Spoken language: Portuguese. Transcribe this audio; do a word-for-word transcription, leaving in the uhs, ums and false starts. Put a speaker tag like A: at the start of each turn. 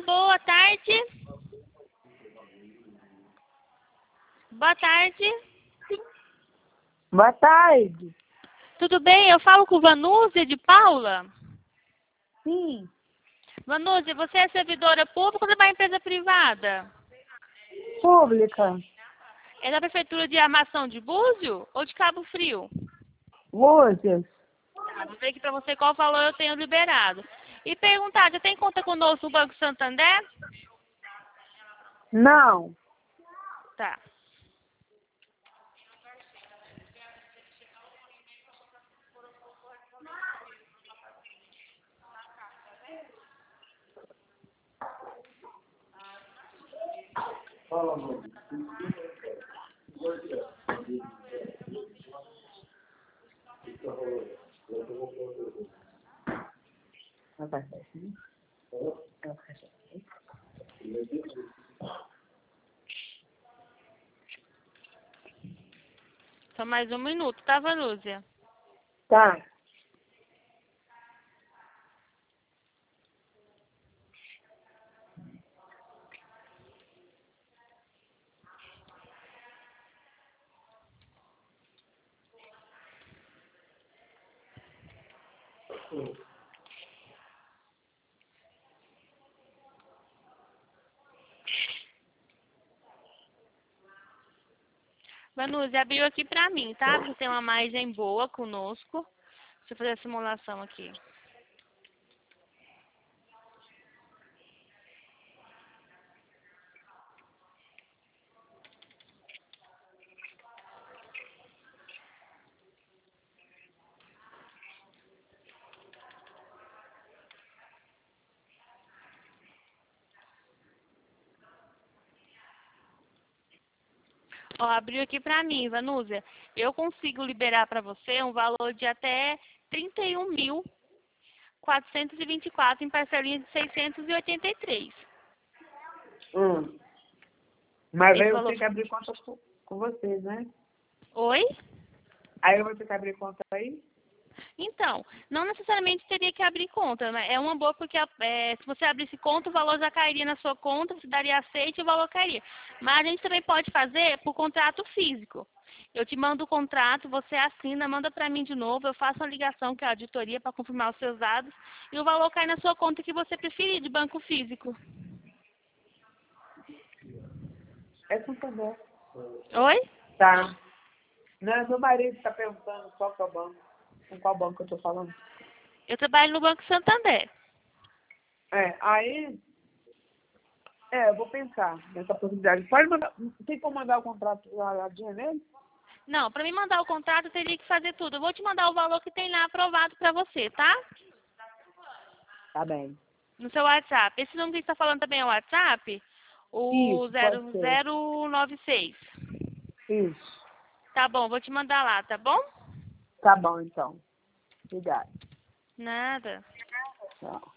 A: boa tarde. Boa tarde.
B: Boa tarde.
A: Tudo bem? Eu falo com Vanúzia de Paula.
B: Sim.
A: Vanúzia, você é servidora pública ou é uma empresa privada?
B: Pública.
A: É da Prefeitura de Armação de Búzio ou de Cabo Frio?
B: Búzios.
A: Ah, vou ver aqui pra você qual valor eu tenho liberado. E perguntar, já tem conta conosco no Banco Santander?
B: Não.
A: Tá. Só mais um minuto, tá, Vanúzia?
B: Tá.
A: Vanúzia, abriu aqui pra mim, tá? Você tem uma margem boa conosco. Deixa eu fazer a simulação aqui. Ó, abriu aqui pra mim, Vanúzia. Eu consigo liberar pra você um valor de até trinta e um mil quatrocentos e vinte e quatro em parcelinha de seiscentos e oitenta e três.
B: Hum. Mas
A: Esse
B: aí eu
A: valor...
B: tenho que abrir conta com, com vocês, né?
A: Oi?
B: Aí eu vou ter que abrir conta aí?
A: Então, não necessariamente teria que abrir conta, né? É uma boa porque é, se você abrisse conta, o valor já cairia na sua conta, você daria aceite e o valor cairia. Mas a gente também pode fazer por contrato físico. Eu te mando o contrato, você assina, manda para mim de novo, eu faço uma ligação com a auditoria para confirmar os seus dados e o valor cai na sua conta que você preferir, de banco físico.
B: É Santander.
A: Oi?
B: Tá. Não, meu marido tá perguntando qual que é o banco. Com qual banco eu tô falando.
A: Eu trabalho no Banco Santander.
B: É, aí... É, eu vou pensar nessa possibilidade. Pode mandar... Tem como mandar o contrato lá, lá de nele?
A: Não, para mim mandar o contrato, eu teria que fazer tudo. Eu vou te mandar o valor que tem lá aprovado para você, tá?
B: Tá bem.
A: No seu WhatsApp. Esse número que você está falando também é o WhatsApp? O
B: Isso, pode
A: zero
B: ser.
A: zero nove seis.
B: Isso.
A: Tá bom, vou te mandar lá, tá bom?
B: Tá bom, então. Obrigada.
A: Nada.
B: Tchau.